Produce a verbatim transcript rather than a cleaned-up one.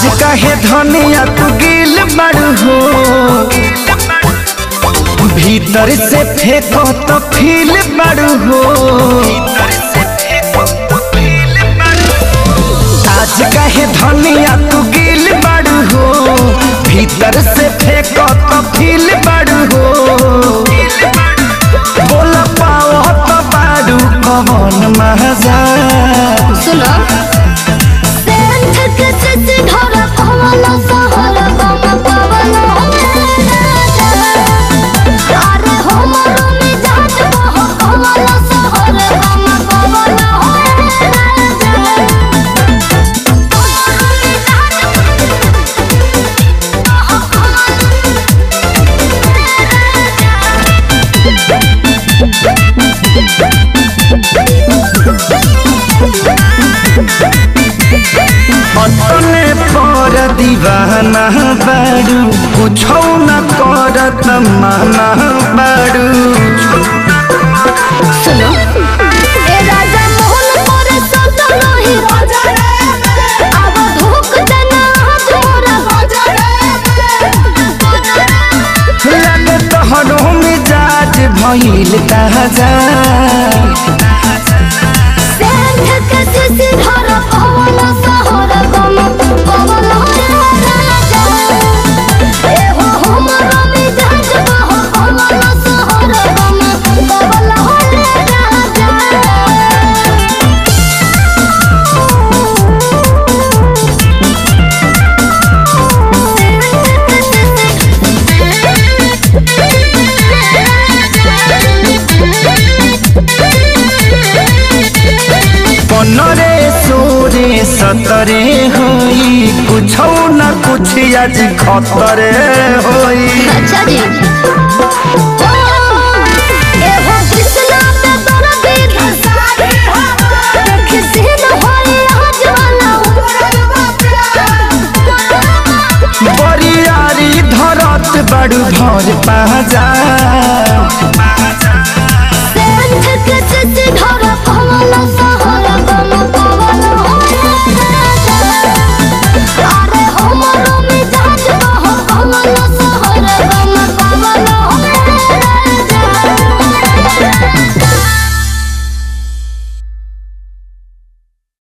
आज काहे धनिया तू गिल बड़ू हो, भीतर से फेंको तो फील बड़ू हो। आज काहे धनिया तू गिल बड़ू हो, भीतर से फेंको तो फील बड़ू हो। बोल पाओ तो बाड़ू कौन मजा सुनो अपने पर दीवाना बाड़ू, कुछो न करत माना बाड़ू। सुनो ए राजा मोहन मोरे संत नहीं राजा रे, अब धोख देना तोरा राजा रे। लगे तोहरो मिजाज भइल ताजा, सेंध के सिधार पवन सहर गम पवन राजा। ए हो हमर मिजाज बह पवन सहर गम पवन राजा। पनरे सोरे सतरे होई, कुछो न कुछ आज खतरे होई। अच्छा जी।